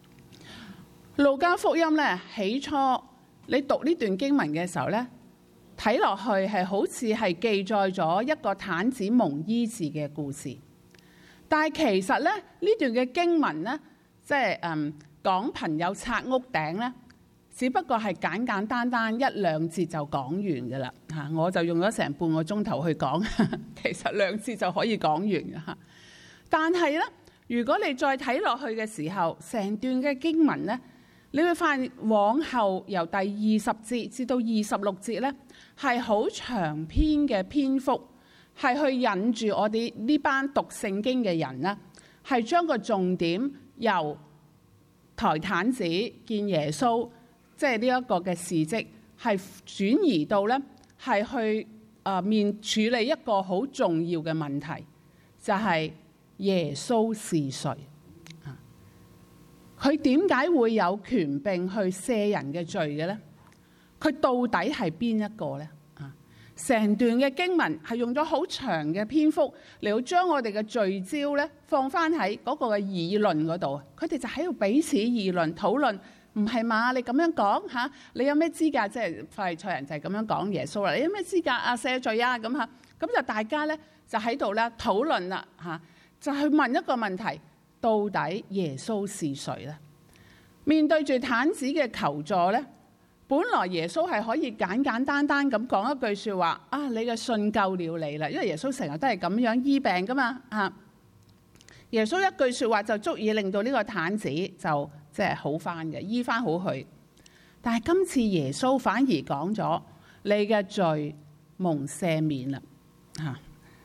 路加福音咧，起初你讀呢段經文嘅時候咧， 睇落去係好似係記載咗一個癱子蒙醫治嘅故事，但係其實咧呢段嘅經文咧，即係誒講朋友拆屋頂咧，只不過係簡簡單單一兩節就講完嘅啦嚇，我就用咗成半個鐘頭去講，其實兩節就可以講完嘅嚇。但係咧，如果你再睇落去嘅時候，成段嘅經文咧，你會發現往後由第二十節至到二十六節咧，係好長篇嘅篇幅，係去引住我哋呢班讀聖經嘅人咧，係將個重點由抬癱子見耶穌，即係呢一個嘅事蹟，係轉移到咧係去誒面處理一個好重要嘅問題，就係耶穌是誰？佢點解會有權柄去赦人嘅罪嘅咧？佢到底係邊一個咧？啊，成段嘅經文係用咗好長嘅篇幅嚟到將我哋嘅聚焦咧放翻喺嗰個嘅議論嗰度。佢哋就喺度彼此議論討論，唔係嘛？你咁樣講嚇，你有咩資格？即係法利賽人就係咁樣講耶穌啦。你有咩資格啊？赦罪啊？咁嚇，咁就大家咧就喺度咧討論啦嚇，就去問一個問題。到底耶穌是誰咧？面對住癱子嘅求助咧，本來耶穌係可以簡簡單單咁講一句説話啊，你嘅信救了你啦，因為耶穌成日都係咁樣醫病噶嘛啊。耶穌一句説話就足以令到呢個癱子就即係好翻嘅，醫翻好佢。但係今次耶穌反而講咗你嘅罪蒙赦免啦嚇。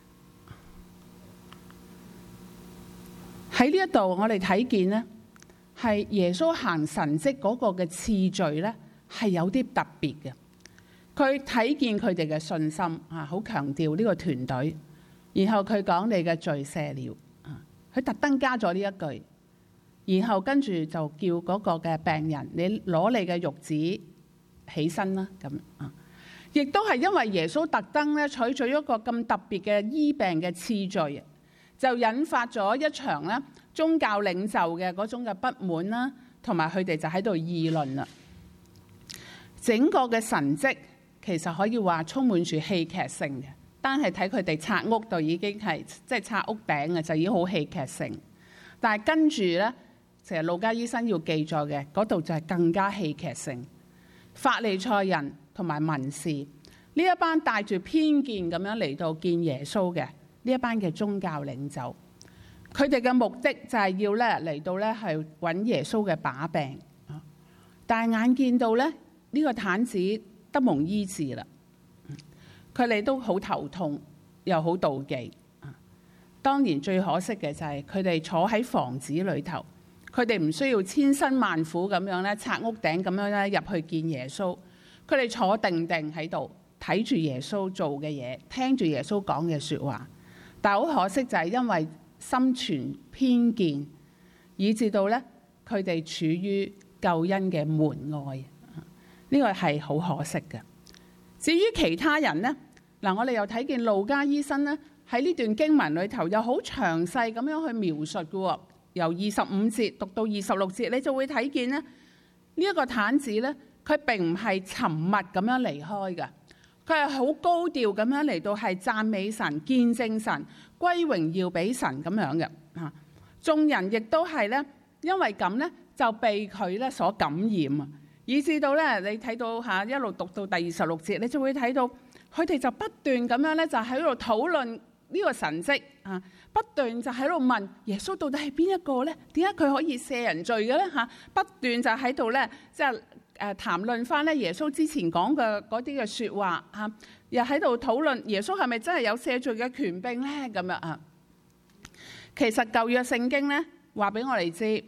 喺呢一度，我哋睇見呢係耶穌行神蹟嗰個嘅次序呢係有啲特別嘅。佢睇見佢哋嘅信心啊，好強調呢個團隊。然後佢講你嘅罪赦了啊，佢特登加咗呢一句。然後跟住就叫嗰個嘅病人，你攞你嘅褥子起身啦咁啊。亦都係因為耶穌特登咧採取一個咁特別嘅醫病嘅次序，就引發咗一場咧宗教領袖嘅嗰種嘅不滿啦，同埋佢哋就喺度議論啦。整個嘅神蹟其實可以話充滿住戲劇性嘅，單係睇佢哋拆屋就已經係即係拆屋頂嘅就已經好戲劇性。但係跟住咧，其實路加醫生要記載嘅嗰度就係更加戲劇性。法利賽人同埋文士呢一班帶住偏見咁樣嚟到見耶穌嘅。呢一班嘅宗教領袖，佢哋嘅目的就係要咧嚟到咧係揾耶穌嘅把柄，但係眼見到咧呢個癱子得蒙醫治啦，佢哋都好頭痛，又好妒忌。當然最可惜嘅就係佢哋坐喺房子裏頭，佢哋唔需要千辛萬苦咁樣咧拆屋頂咁樣咧入去見耶穌，佢哋坐定定喺度睇住耶穌做嘅嘢，聽住耶穌講嘅説話。但好可惜就係因為心存偏見，以致到咧佢哋處於救恩嘅門外，呢個係好可惜嘅。至於其他人呢，嗱我哋又睇見路加醫生咧喺呢段經文裏頭又好詳細咁樣去描述嘅喎，由二十五節讀到二十六節，你就會睇見咧呢一個癱子咧，佢並唔係沉默咁樣離開嘅。佢係好高調咁樣嚟到係讚美神、見證神、歸榮耀俾神咁樣嘅嚇。眾人亦都係咧，因為咁咧就被佢咧所感染啊，以至到咧你睇到嚇一路讀到第二十六節，你就會睇到佢哋就不斷咁樣咧就喺度討論呢個神蹟啊，不斷就喺度問耶穌到底係邊一個咧？點解佢可以赦人罪嘅咧？嚇，不斷就喺度咧即係。誒談論翻咧耶穌之前講嘅嗰啲嘅説話嚇，又喺度討論耶穌係咪真係有赦罪嘅權柄咧？咁樣啊，其實舊約聖經咧話俾我哋知，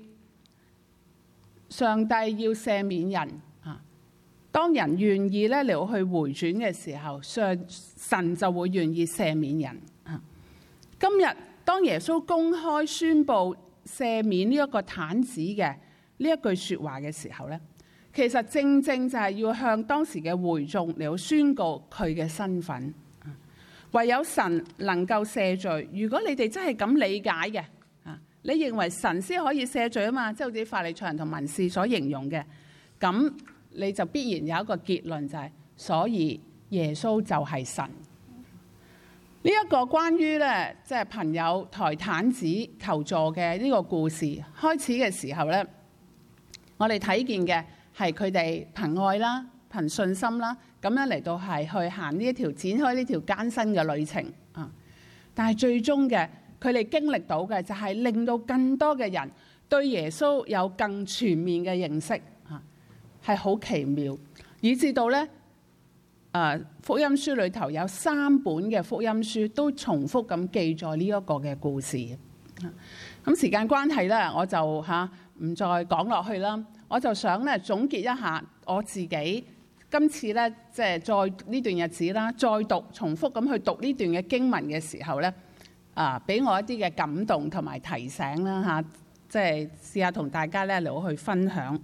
上帝要赦免人啊。當人願意咧嚟去回轉嘅時候，上神就會願意赦免人啊。今日當耶穌公開宣布赦免呢一個癱子嘅呢一句説話嘅時候咧，其實正正就係要向當時嘅會眾嚟到宣告佢嘅身份，唯有神能夠赦罪。如果你哋真係咁理解嘅，啊，你認為神先可以赦罪啊嘛，即係好似法利賽人同文士所形容嘅，咁你就必然有一個結論就係，所以耶穌就係神。呢、這、一個關於咧，即係朋友抬毯子求助嘅呢個故事開始嘅時候咧，我哋睇見嘅係佢哋憑愛啦、憑信心啦，咁樣嚟到係去行呢一條展開呢條艱辛嘅旅程啊！但係最終嘅佢哋經歷到嘅就係令到更多嘅人對耶穌有更全面嘅認識啊，係好奇妙，以至到咧。啊！福音書裏頭有三本嘅福音書都重複咁記載呢一個嘅故事。咁時間關係咧，我就嚇唔再講落去啦。我就想咧總結一下我自己今次咧，即係在呢段日子啦，再讀重複咁去讀呢段嘅經文嘅時候咧，啊，俾我一啲嘅感動同埋提醒啦嚇，即係試下同大家咧嚟去分享。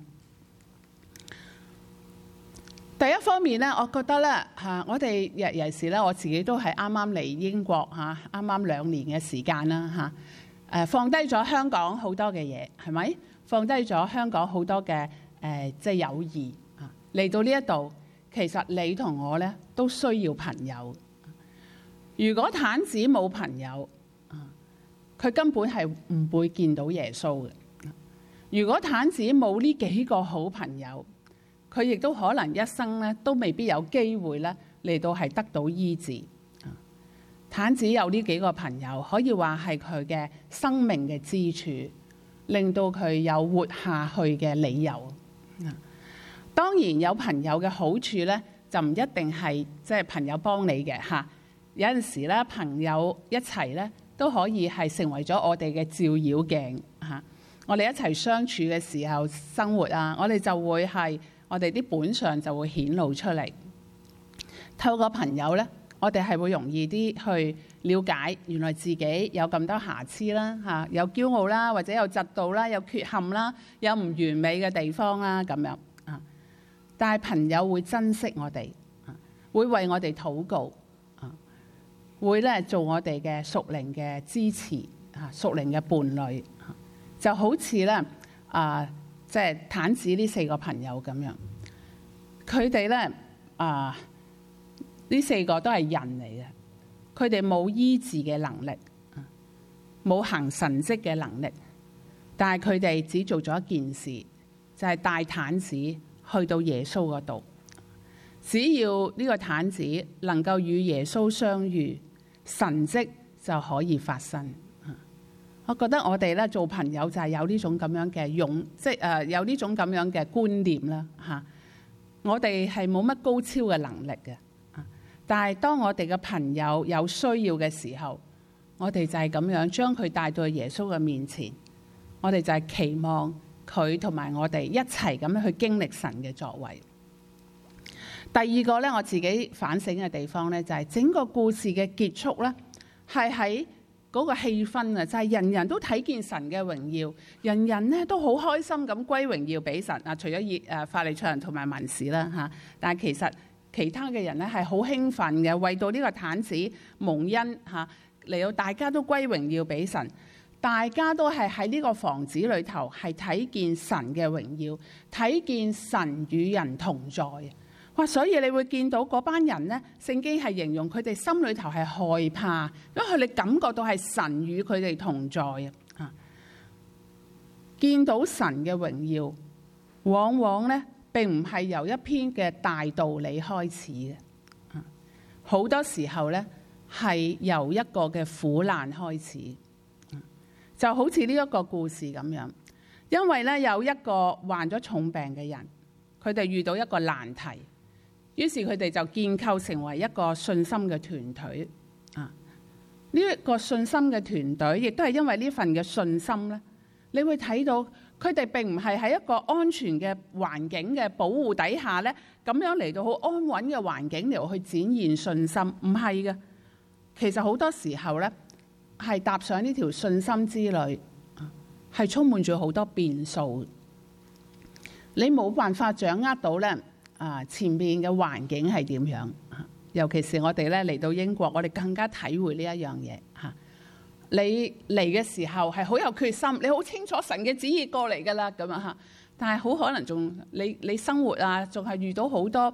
第一方面咧，我覺得咧嚇，我哋尤尤其是咧，我自己都係啱啱嚟英國嚇，啱啱兩年嘅時間啦嚇，誒放低咗香港好多嘅嘢，係咪？放低咗香港好多嘅誒，即係友誼啊，嚟到呢一度，其實你同我咧都需要朋友。如果毯子冇朋友啊，佢根本係唔會見到耶穌嘅。如果毯子冇呢幾個好朋友，佢亦都可能一生咧都未必有機會咧嚟到係得到醫治。毯子有呢幾個朋友，可以話係佢嘅生命嘅支柱，令到佢有活下去嘅理由。當然有朋友嘅好處咧，就唔一定係即係朋友幫你嘅嚇。有陣時咧，朋友一齊咧都可以係成為咗我哋嘅照妖鏡嚇。我哋一齊相處嘅時候，生活啊，我哋就會係。我哋啲本相就會顯露出嚟。透過朋友咧，我哋係會容易啲去了解原來自己有咁多瑕疵啦，嚇，有驕傲啦，或者有嫉妒啦，有缺陷啦，有唔完美嘅地方啦，咁樣啊。但係朋友會珍惜我哋，會為我哋禱告，啊，會咧做我哋嘅屬靈嘅支持，啊，屬靈嘅伴侶，就好似咧啊。即係毯子呢四個朋友咁樣，佢哋咧啊，呢四個都係人嚟嘅，佢哋冇醫治嘅能力，冇行神蹟嘅能力，但係佢哋只做咗一件事，就係帶毯子去到耶穌嗰度。只要呢個毯子能夠與耶穌相遇，神蹟就可以發生。我覺得我哋咧做朋友就係有呢種咁樣嘅勇，即係誒有呢種咁樣嘅觀念啦嚇。我哋係冇乜高超嘅能力嘅，但係當我哋嘅朋友有需要嘅時候，我哋就係咁樣將佢帶到去耶穌嘅面前。我哋就係期望佢同埋我哋一齊咁樣去經歷神嘅作為。第二個咧，我自己反省嘅地方咧，就係整個故事嘅結束咧，係喺嗰個氣氛啊，就係人人都睇見神嘅榮耀，人人咧都好開心咁歸榮耀俾神啊！除咗以誒法利賽人同埋文士啦嚇，但係其實其他嘅人咧係好興奮嘅，為到呢個毯子蒙恩嚇嚟到，大家都歸榮耀俾神，大家都係喺呢個房子裏頭係睇見神嘅榮耀，睇見神與人同在。哇！所以你會見到嗰班人咧，聖經係形容佢哋心裏頭係害怕，因為佢哋感覺到係神與佢哋同在啊！見到神嘅榮耀，往往咧並唔係由一篇嘅大道理開始嘅，好多時候咧係由一個嘅苦難開始，就好似呢一個故事咁樣。因為咧有一個患咗重病嘅人，佢哋遇到一個難題。於是佢哋就建構成為一個信心嘅團隊啊！呢一個信心嘅團隊，亦都係因為呢份嘅信心咧，你會睇到佢哋並唔係喺一個安全嘅環境嘅保護底下咧，咁樣嚟到好安穩嘅環境嚟去展現信心，唔係嘅。其實好多時候咧，係踏上呢條信心之旅，係充滿住好多變數，你冇辦法掌握到咧。啊！前面嘅環境係點樣？尤其是我哋咧嚟到英國，我哋更加體會呢一樣嘢嚇。你嚟嘅時候係好有決心，你好清楚神嘅旨意過嚟㗎啦，咁樣嚇。但係好可能仲你你生活啊，仲係遇到好多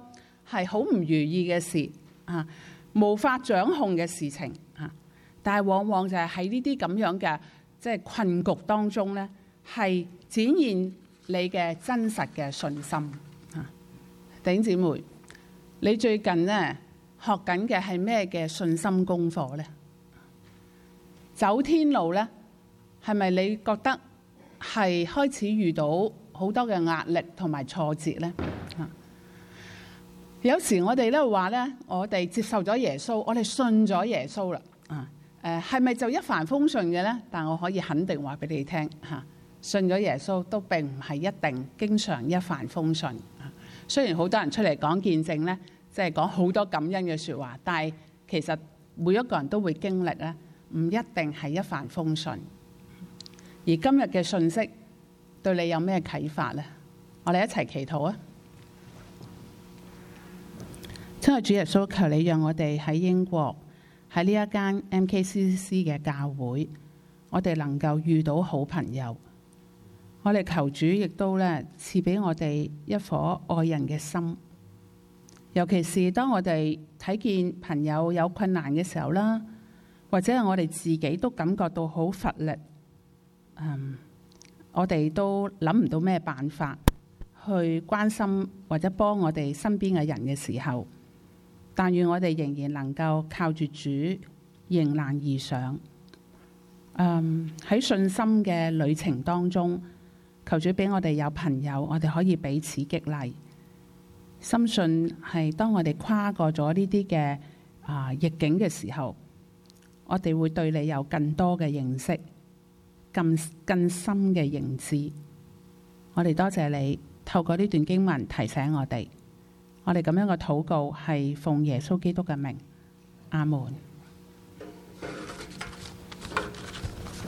係好唔如意嘅事啊，無法掌控嘅事情啊，但係往往就係喺呢啲咁樣嘅即係困局當中咧，係展現你嘅真實嘅信心啊。弟兄姊妹，你最近咧學緊嘅係咩嘅信心功課咧？走天路咧，係咪你覺得係開始遇到好多嘅壓力同埋挫折咧？啊，有時我哋咧話咧，我哋接受咗耶穌，我哋信咗耶穌啦。啊，誒係咪就一帆風順嘅咧？但我可以肯定話俾你聽嚇，信咗耶穌都並唔係一定經常一帆風順。雖然好多人出嚟講見證咧，即係講好多感恩嘅説話，但係其實每一個人都會經歷咧，唔一定係一帆風順。而今日嘅信息對你有咩啟發呢？我哋一齊祈禱啊！親愛主耶穌，求你讓我哋喺英國喺呢一間 M K C C C 嘅教會，我哋能夠遇到好朋友。我哋求主亦都咧賜俾我哋一顆愛人嘅心，尤其是當我哋睇見朋友有困難嘅時候啦，或者係我哋自己都感覺到好乏力，嗯，我哋都諗唔到咩辦法去關心或者幫我哋身邊嘅人嘅時候，但願我哋仍然能夠靠住主迎難而上。嗯，喺信心嘅旅程當中，求主俾我哋有朋友，我哋可以彼此激勵。深信係當我哋跨過咗呢啲嘅啊逆境嘅時候，我哋會對你有更多嘅認識，更更深嘅認知。我哋多謝你透過呢段經文提醒我哋，我哋咁樣嘅禱告係奉耶穌基督嘅名，阿門。